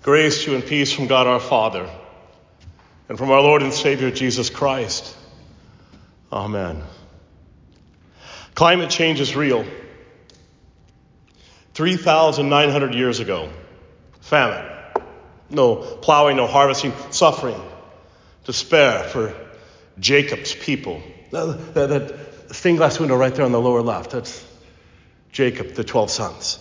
Grace to you and peace from God our Father and from our Lord and Savior Jesus Christ. Amen. Climate change is real. 3,900 years ago, famine, no plowing, no harvesting, suffering, despair for Jacob's people. That stained glass window right there on the lower left, that's Jacob, the 12 sons.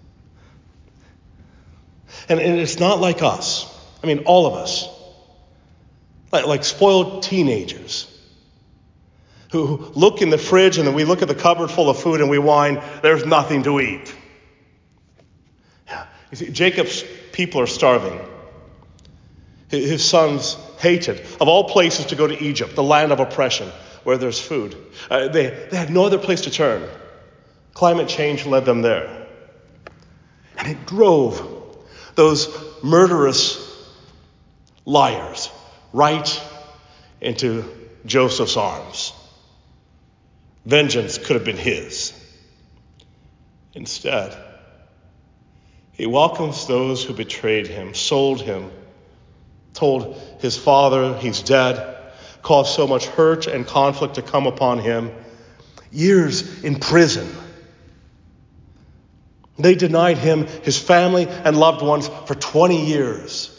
And it's not like us. I mean, all of us. Like spoiled teenagers who look in the fridge and then we look at the cupboard full of food and we whine, there's nothing to eat. Yeah. You see, Jacob's people are starving. His sons hated, of all places, to go to Egypt, the land of oppression, where there's food. They had no other place to turn. Climate change led them there. And it drove those murderous liars right into Joseph's arms. Vengeance could have been his. Instead, he welcomes those who betrayed him, sold him, told his father he's dead, caused so much hurt and conflict to come upon him. Years in prison. They denied him his family and loved ones for 20 years.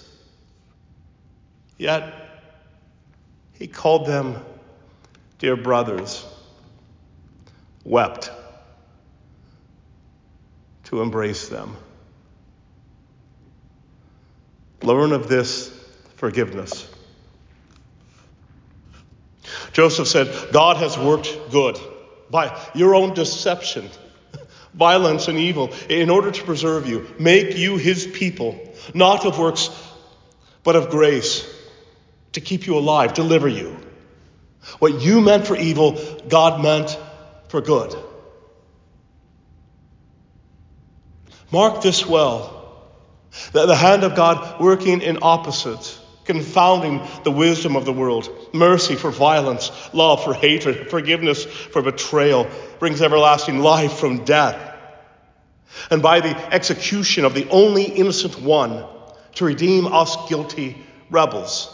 Yet, he called them dear brothers, wept to embrace them. Learn of this forgiveness. Joseph said, God has worked good by your own deception, violence and evil, in order to preserve you, make you his people, not of works, but of grace, to keep you alive, deliver you. What you meant for evil, God meant for good. Mark this well, that the hand of God working in opposites, confounding the wisdom of the world, mercy for violence, love for hatred, forgiveness for betrayal, brings everlasting life from death. And by the execution of the only innocent one, to redeem us guilty rebels.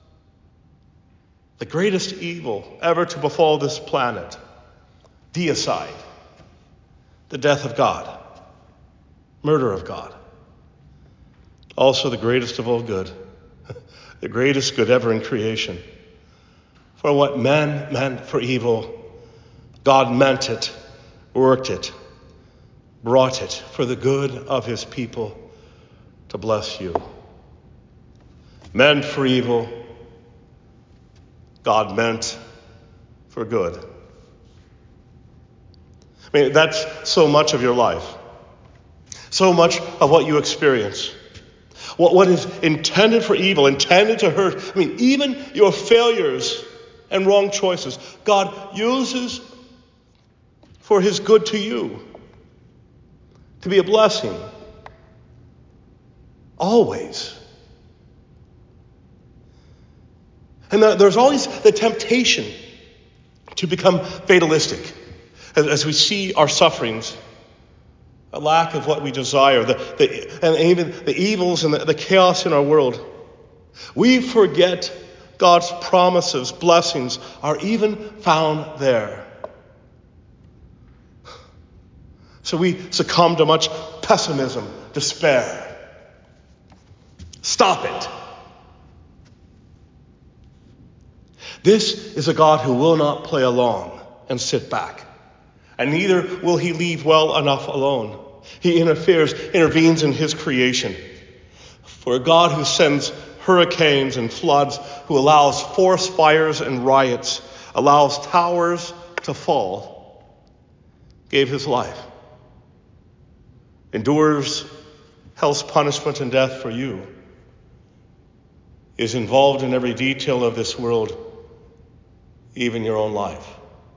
The greatest evil ever to befall this planet, deicide, the death of God, murder of God. Also the greatest of all good, the greatest good ever in creation. For what men meant for evil, God meant it, worked it, brought it for the good of his people to bless you. Meant for evil, God meant for good. I mean, that's so much of your life. So much of what you experience. What is intended for evil, intended to hurt. I mean, even your failures and wrong choices, God uses for his good to you. To be a blessing. Always. And there's always the temptation to become fatalistic as we see our sufferings, a lack of what we desire, and even the evils and the chaos in our world. We forget God's promises, blessings are even found there. So we succumb to much pessimism, despair. Stop it. This is a God who will not play along and sit back. And neither will he leave well enough alone. He intervenes in his creation. For a God who sends hurricanes and floods, who allows forest fires and riots, allows towers to fall, gave his life, endures hell's punishment and death for you, is involved in every detail of this world, even your own life.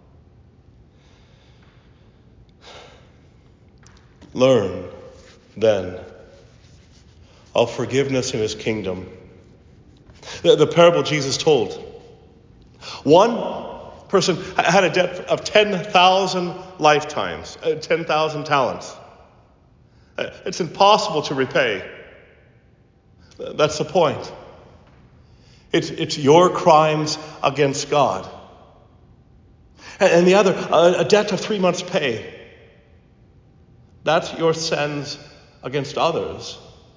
Learn, then, of forgiveness in his kingdom. The parable Jesus told. One person had a debt of 10,000 lifetimes, 10,000 talents. It's impossible to repay. That's the point. It's your crimes against God. And the other, a debt of 3 months' pay. That's your sins against others.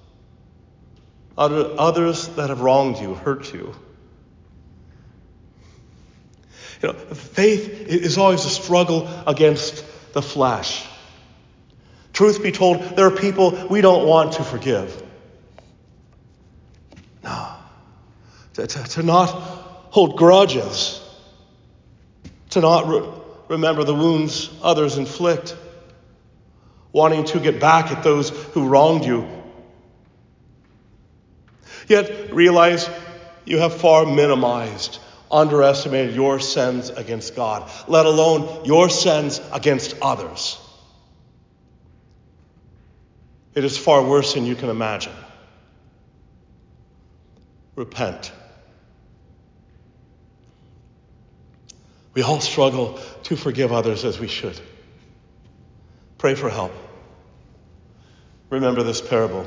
Others that have wronged you, hurt you. Faith is always a struggle against the flesh. Truth be told, there are people we don't want to forgive. No. To not hold grudges. To not remember the wounds others inflict. Wanting to get back at those who wronged you. Yet realize you have far minimized, underestimated your sins against God, let alone your sins against others. It is far worse than you can imagine. Repent. We all struggle to forgive others as we should. Pray for help. Remember this parable.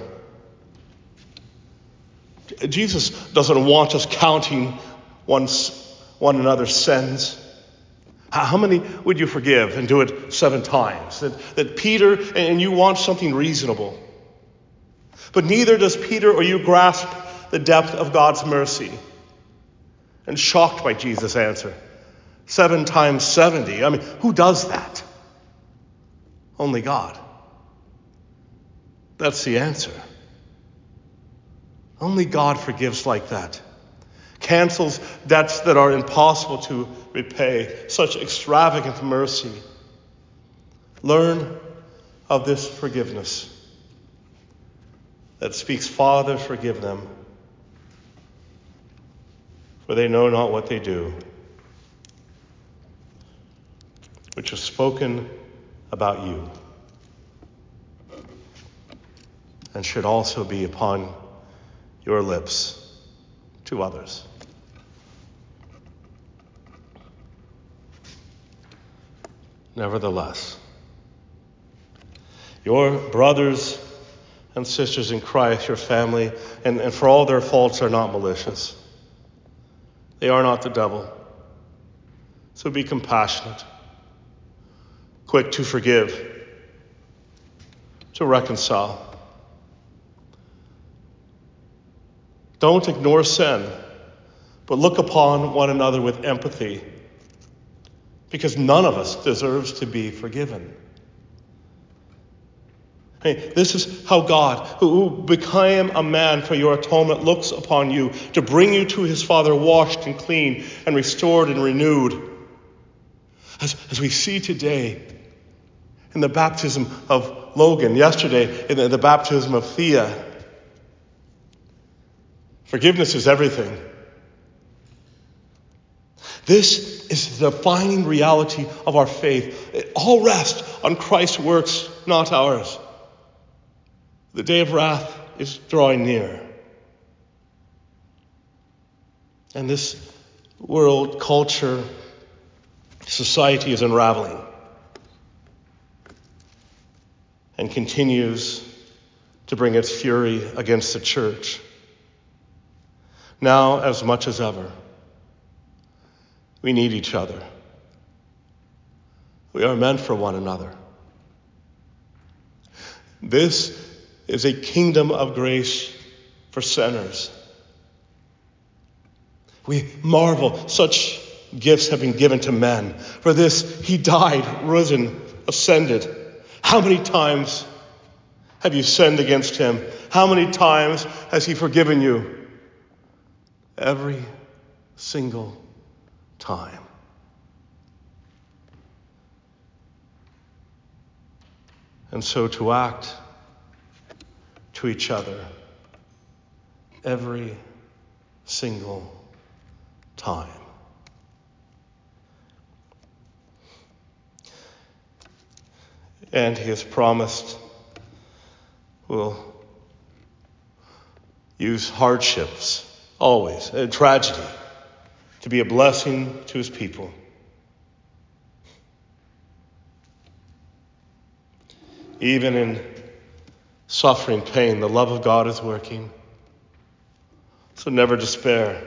Jesus doesn't want us counting one another's sins. How many would you forgive and do it 7 times? That Peter and you want something reasonable. But neither does Peter or you grasp the depth of God's mercy. And shocked by Jesus' answer. 7 times 70. I mean, who does that? Only God. That's the answer. Only God forgives like that. Cancels debts that are impossible to repay. Such extravagant mercy. Learn of this forgiveness that speaks, Father, forgive them, for they know not what they do, which was spoken about you, and should also be upon your lips to others. Nevertheless, your brothers and sisters in Christ, your family, and for all their faults, are not malicious. They are not the devil. So be compassionate, quick to forgive, to reconcile. Don't ignore sin, but look upon one another with empathy, because none of us deserves to be forgiven. Hey, this is how God, who became a man for your atonement, looks upon you to bring you to his Father washed and clean and restored and renewed. As we see today in the baptism of Logan, yesterday in the baptism of Thea, forgiveness is everything. This is the defining reality of our faith. It all rests on Christ's works, not ours. The day of wrath is drawing near. And this world, culture, society is unraveling and continues to bring its fury against the church. Now, as much as ever, we need each other. We are meant for one another. This is a kingdom of grace for sinners. We marvel such gifts have been given to men. For this, he died, risen, ascended. How many times have you sinned against him? How many times has he forgiven you? Every single time. And so to act to each other every single time. And he has promised we'll use hardships, always, a tragedy, to be a blessing to his people. Even in suffering, pain, the love of God is working. So never despair.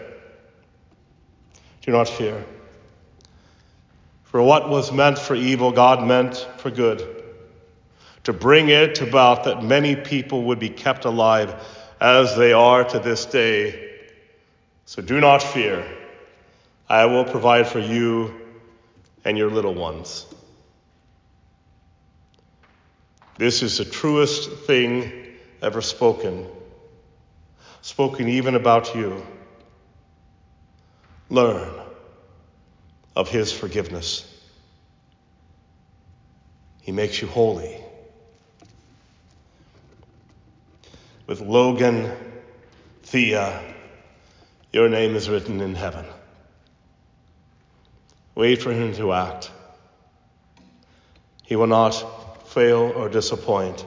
Do not fear. For what was meant for evil, God meant for good, to bring it about that many people would be kept alive as they are to this day. So do not fear. I will provide for you and your little ones. This is the truest thing ever spoken even about you. Learn of his forgiveness. He makes you holy. With Logan, Thea, your name is written in heaven. Wait for him to act. He will not fail or disappoint.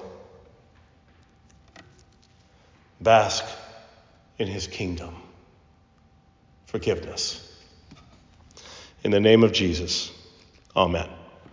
Bask in his kingdom. Forgiveness. In the name of Jesus, amen.